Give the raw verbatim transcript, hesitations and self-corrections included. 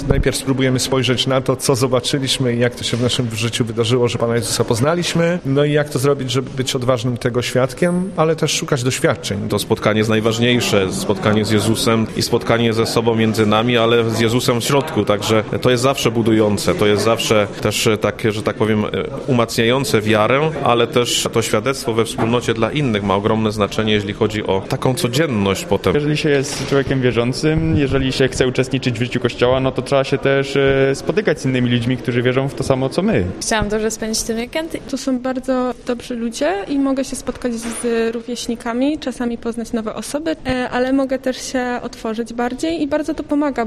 Najpierw spróbujemy spojrzeć na to, co zobaczyliśmy i jak to się w naszym życiu wydarzyło, że Pana Jezusa poznaliśmy, no i jak to zrobić, żeby być odważnym tego świadkiem, ale też szukać doświadczeń. To spotkanie jest najważniejsze, spotkanie z Jezusem i spotkanie ze sobą między nami, ale z Jezusem w środku, także to jest zawsze budujące, to jest zawsze też takie, że tak powiem, umacniające wiarę, ale też to świadectwo we wspólnocie dla innych ma ogromne znaczenie, jeśli chodzi o taką codzienność potem. Jeżeli się jest człowiekiem wierzącym, jeżeli się chce uczestniczyć w życiu Kościoła, no to trzeba się też spotykać z innymi ludźmi, którzy wierzą w to samo, co my. Chciałam dobrze spędzić ten weekend. To są bardzo dobrzy ludzie i mogę się spotkać z rówieśnikami, czasami poznać nowe osoby, ale mogę też się otworzyć bardziej i bardzo to pomaga.